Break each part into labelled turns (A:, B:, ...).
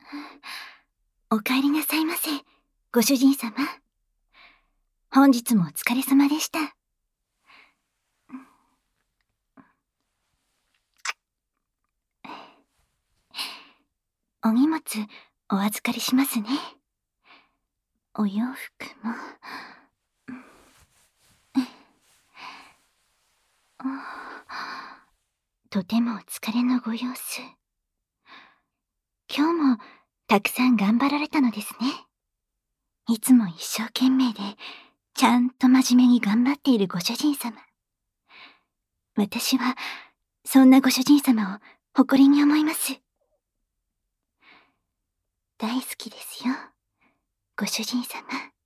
A: お帰りなさいませ、ご主人様。本日もお疲れ様でした。お荷物お預かりしますね。お洋服も。とてもお疲れのご様子。今日もたくさん頑張られたのですね。いつも一生懸命で、ちゃんと真面目に頑張っているご主人様。私は、そんなご主人様を誇りに思います。大好きですよ、ご主人様。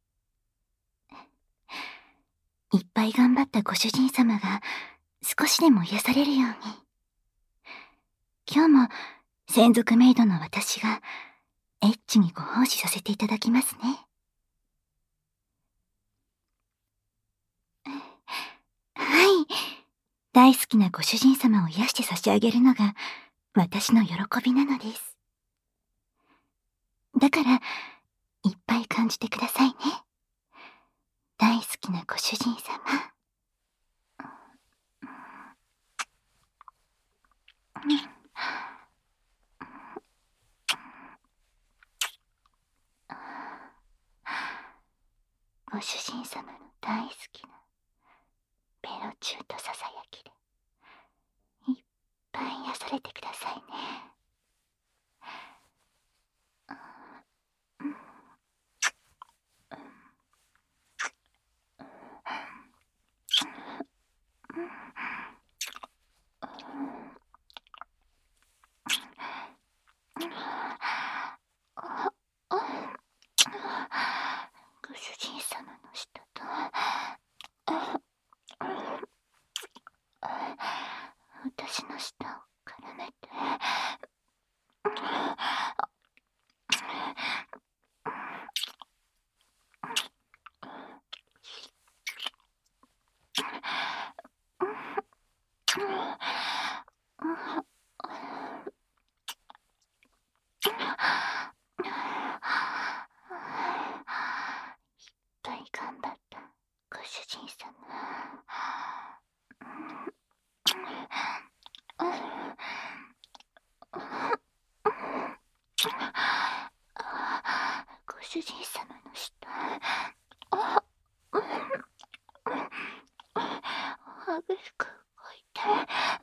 A: いっぱい頑張ったご主人様が少しでも癒されるように。今日も専属メイドの私がエッチにご奉仕させていただきますね。はい。大好きなご主人様を癒して差し上げるのが私の喜びなのです。だから、いっぱい感じてくださいね。大好きなご主人様。ご主人様の大好きなベロチューとささやきでいっぱい癒されてくださいね。ご主人様の舌と私の舌を絡めて頑張ったご主人様。ご主人様の舌激しく動いて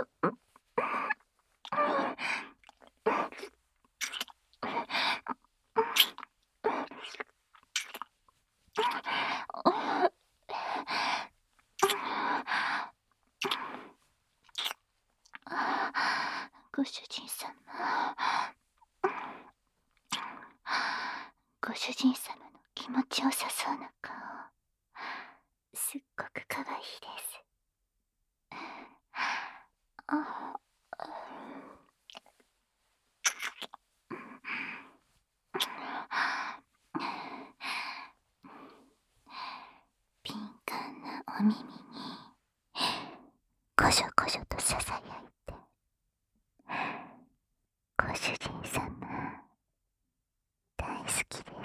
A: ご主人様。ご主人様の気持ちよさそうな顔、すっごく可愛いです。敏感なお耳にこしょこしょとささやいて、ご主人様大好きです。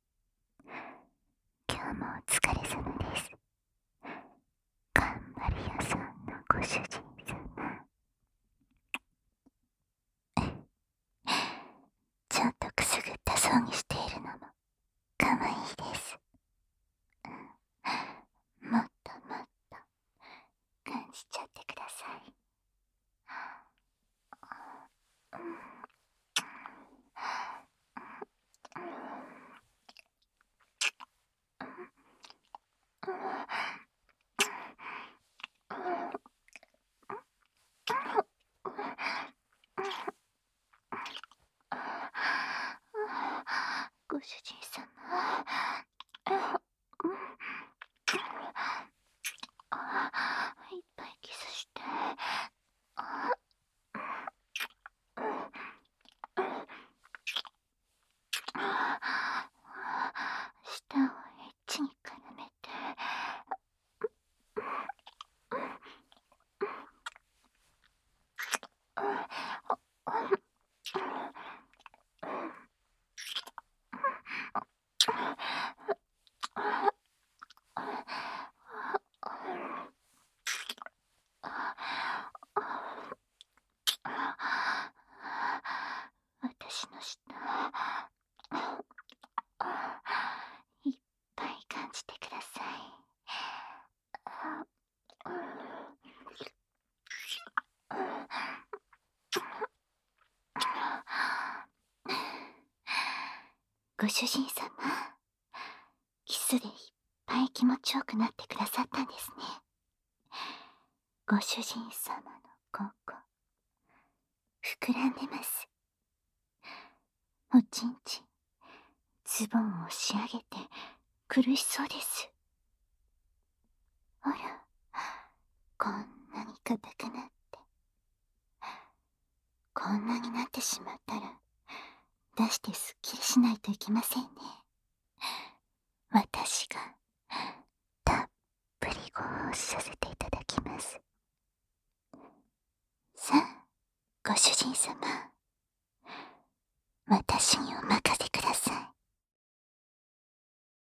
A: 今日もお疲れ様です。頑張り屋さんのご主人様。ちょっとくすぐったそうにしているのも可愛いです。もっともっと感じちゃってください。 ご主人様、キスでいっぱい気持ちよくなってくださったんですね。ご主人様のここ、膨らんでます。おちんちん、ズボンを押し上げて苦しそうです。ほら、こんなに硬くなって。こんなになってしまったら、出してすっきりしないといけませんね。私が、たっぷりご奉仕させていただきます。さあ、ご主人様。私